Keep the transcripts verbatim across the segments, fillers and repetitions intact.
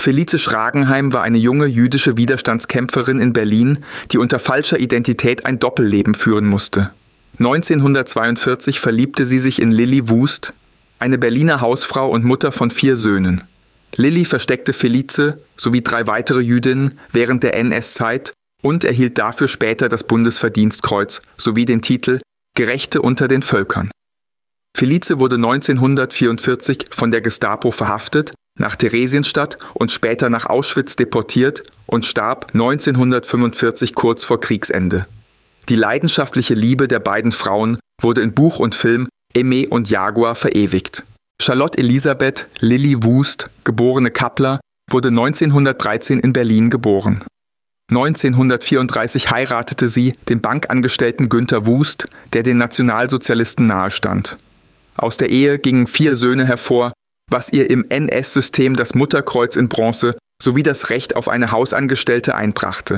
Felice Schragenheim war eine junge jüdische Widerstandskämpferin in Berlin, die unter falscher Identität ein Doppelleben führen musste. neunzehnhundertzweiundvierzig verliebte sie sich in Lilly Wust, eine Berliner Hausfrau und Mutter von vier Söhnen. Lilly versteckte Felice sowie drei weitere Jüdinnen während der N S-Zeit und erhielt dafür später das Bundesverdienstkreuz sowie den Titel Gerechte unter den Völkern. Felice wurde neunzehnhundertvierundvierzig von der Gestapo verhaftet, nach Theresienstadt und später nach Auschwitz deportiert und starb neunzehnhundertfünfundvierzig kurz vor Kriegsende. Die leidenschaftliche Liebe der beiden Frauen wurde in Buch und Film Aimé und Jaguar verewigt. Charlotte Elisabeth Lilly Wust, geborene Kappler, wurde neunzehnhundertdreizehn in Berlin geboren. neunzehnhundertvierunddreißig heiratete sie den Bankangestellten Günter Wust, der den Nationalsozialisten nahestand. Aus der Ehe gingen vier Söhne hervor, was ihr im N S-System das Mutterkreuz in Bronze sowie das Recht auf eine Hausangestellte einbrachte.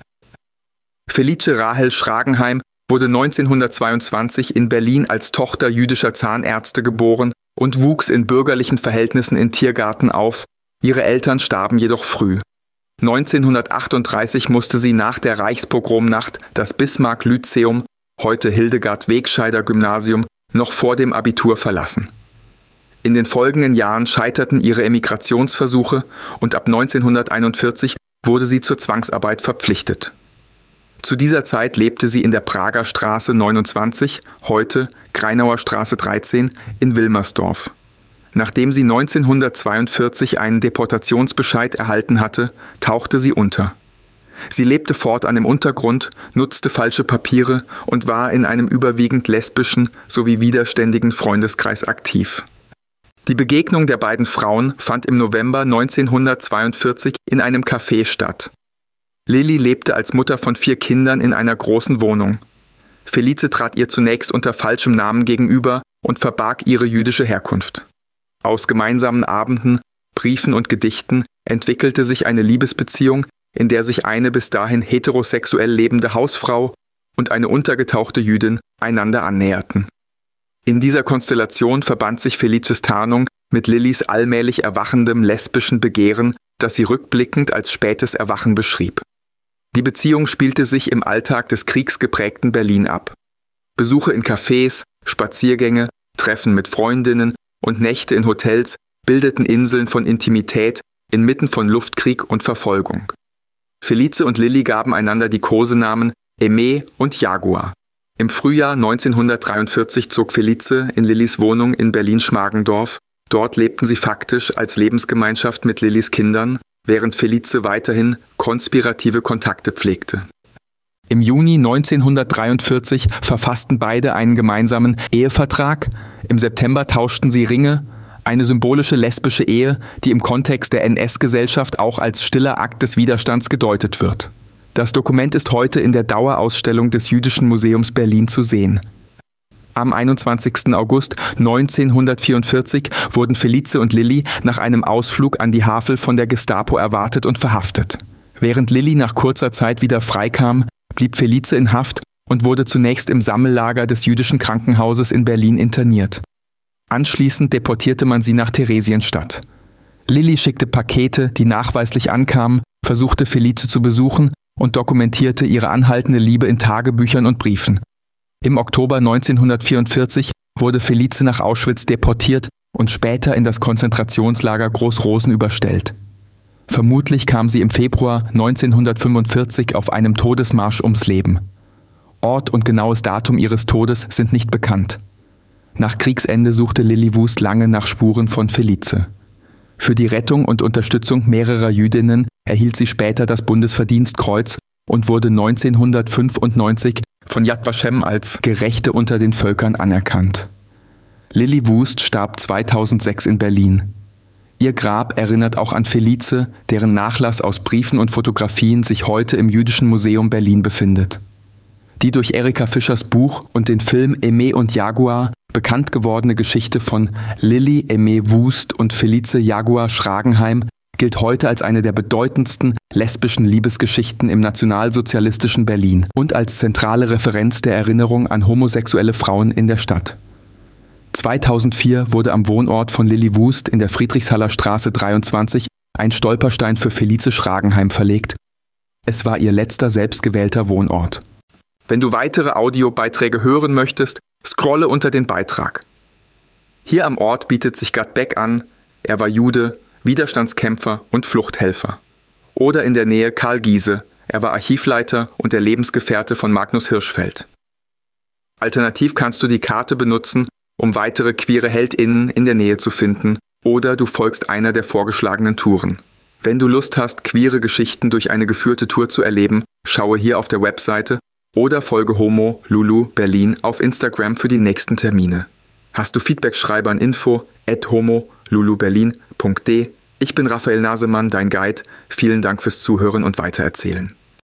Felice Rahel Schragenheim wurde neunzehnhundertzweiundzwanzig in Berlin als Tochter jüdischer Zahnärzte geboren und wuchs in bürgerlichen Verhältnissen in Tiergarten auf, ihre Eltern starben jedoch früh. neunzehnhundertachtunddreißig musste sie nach der Reichspogromnacht das Bismarck-Lyzeum, heute Hildegard-Wegscheider-Gymnasium, noch vor dem Abitur verlassen. In den folgenden Jahren scheiterten ihre Emigrationsversuche und ab neunzehnhunderteinundvierzig wurde sie zur Zwangsarbeit verpflichtet. Zu dieser Zeit lebte sie in der Prager Straße neunundzwanzig, heute Greinauer Straße dreizehn, in Wilmersdorf. Nachdem sie neunzehnhundertzweiundvierzig einen Deportationsbescheid erhalten hatte, tauchte sie unter. Sie lebte fortan im Untergrund, nutzte falsche Papiere und war in einem überwiegend lesbischen sowie widerständigen Freundeskreis aktiv. Die Begegnung der beiden Frauen fand im November neunzehnhundertzweiundvierzig in einem Café statt. Lilly lebte als Mutter von vier Kindern in einer großen Wohnung. Felice trat ihr zunächst unter falschem Namen gegenüber und verbarg ihre jüdische Herkunft. Aus gemeinsamen Abenden, Briefen und Gedichten entwickelte sich eine Liebesbeziehung, in der sich eine bis dahin heterosexuell lebende Hausfrau und eine untergetauchte Jüdin einander annäherten. In dieser Konstellation verband sich Felices Tarnung mit Lillys allmählich erwachendem lesbischen Begehren, das sie rückblickend als spätes Erwachen beschrieb. Die Beziehung spielte sich im Alltag des kriegsgeprägten Berlin ab. Besuche in Cafés, Spaziergänge, Treffen mit Freundinnen und Nächte in Hotels bildeten Inseln von Intimität inmitten von Luftkrieg und Verfolgung. Felice und Lilly gaben einander die Kosenamen Aimé und Jaguar. Im Frühjahr neunzehnhundertdreiundvierzig zog Felice in Lillys Wohnung in Berlin-Schmargendorf. Dort lebten sie faktisch als Lebensgemeinschaft mit Lillys Kindern, während Felice weiterhin konspirative Kontakte pflegte. Im Juni neunzehnhundertdreiundvierzig verfassten beide einen gemeinsamen Ehevertrag. Im September tauschten sie Ringe, eine symbolische lesbische Ehe, die im Kontext der N S-Gesellschaft auch als stiller Akt des Widerstands gedeutet wird. Das Dokument ist heute in der Dauerausstellung des Jüdischen Museums Berlin zu sehen. Am einundzwanzigsten August neunzehnhundertvierundvierzig wurden Felice und Lilly nach einem Ausflug an die Havel von der Gestapo erwartet und verhaftet. Während Lilly nach kurzer Zeit wieder freikam, blieb Felice in Haft und wurde zunächst im Sammellager des jüdischen Krankenhauses in Berlin interniert. Anschließend deportierte man sie nach Theresienstadt. Lilly schickte Pakete, die nachweislich ankamen, versuchte Felice zu besuchen und dokumentierte ihre anhaltende Liebe in Tagebüchern und Briefen. Im Oktober neunzehnhundertvierundvierzig wurde Felice nach Auschwitz deportiert und später in das Konzentrationslager Groß-Rosen überstellt. Vermutlich kam sie im Februar neunzehnhundertfünfundvierzig auf einem Todesmarsch ums Leben. Ort und genaues Datum ihres Todes sind nicht bekannt. Nach Kriegsende suchte Lilly Wust lange nach Spuren von Felice. Für die Rettung und Unterstützung mehrerer Jüdinnen erhielt sie später das Bundesverdienstkreuz und wurde neunzehnhundertfünfundneunzig von Yad Vashem als Gerechte unter den Völkern anerkannt. Lilly Wust starb zweitausendsechs in Berlin. Ihr Grab erinnert auch an Felice, deren Nachlass aus Briefen und Fotografien sich heute im Jüdischen Museum Berlin befindet. Die durch Erika Fischers Buch und den Film Aimé und Jaguar bekannt gewordene Geschichte von Lilly Aimé Wust und Felice Jaguar Schragenheim gilt heute als eine der bedeutendsten lesbischen Liebesgeschichten im nationalsozialistischen Berlin und als zentrale Referenz der Erinnerung an homosexuelle Frauen in der Stadt. zweitausendvier wurde am Wohnort von Lilly Wust in der Friedrichshaller Straße dreiundzwanzig ein Stolperstein für Felice Schragenheim verlegt. Es war ihr letzter selbstgewählter Wohnort. Wenn du weitere Audiobeiträge hören möchtest, scrolle unter den Beitrag. Hier am Ort bietet sich Gerd Beck an. Er war Jude, Widerstandskämpfer und Fluchthelfer. Oder in der Nähe Karl Giese. Er war Archivleiter und der Lebensgefährte von Magnus Hirschfeld. Alternativ kannst du die Karte benutzen, um weitere queere HeldInnen in der Nähe zu finden, oder du folgst einer der vorgeschlagenen Touren. Wenn du Lust hast, queere Geschichten durch eine geführte Tour zu erleben, schaue hier auf der Webseite oder folge Homo Lulu Berlin auf Instagram für die nächsten Termine. Hast du Feedback, schreibe an info at homo lulu berlin punkt de. Ich bin Raphael Nasemann, dein Guide. Vielen Dank fürs Zuhören und Weitererzählen.